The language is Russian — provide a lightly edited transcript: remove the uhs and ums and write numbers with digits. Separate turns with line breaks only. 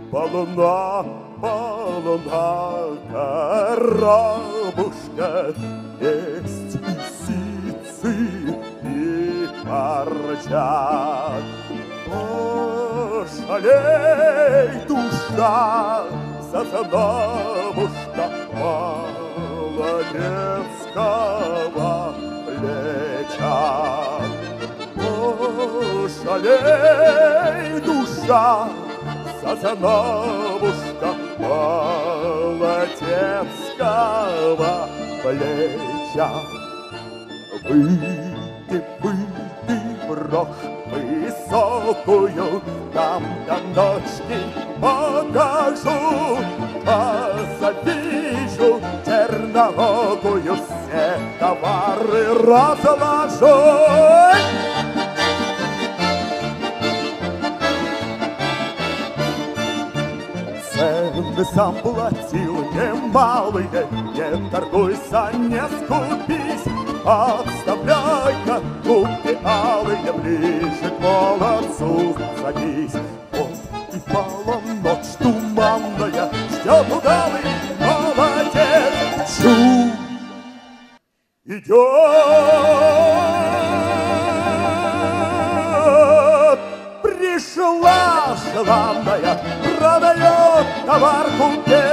Полуна, полуна, коробушка, есть и сицы, и парчат. Пошалей, душа, сосновушка, молодецкого плеча. Пошалей, душа, сосновушка, молодецкого плеча. Выйди, выйди, брошь высокую, там до ночки покажу, а завижу черногую, все товары разложу. Цены сам платил немалые, не торгуйся, не скупись, отставляй-ка губки алые, ближе к молодцу садись. Вот и полночь туманная, ждет удалый молодец. Чу! Идет! Пришла желанная, продает товар купец.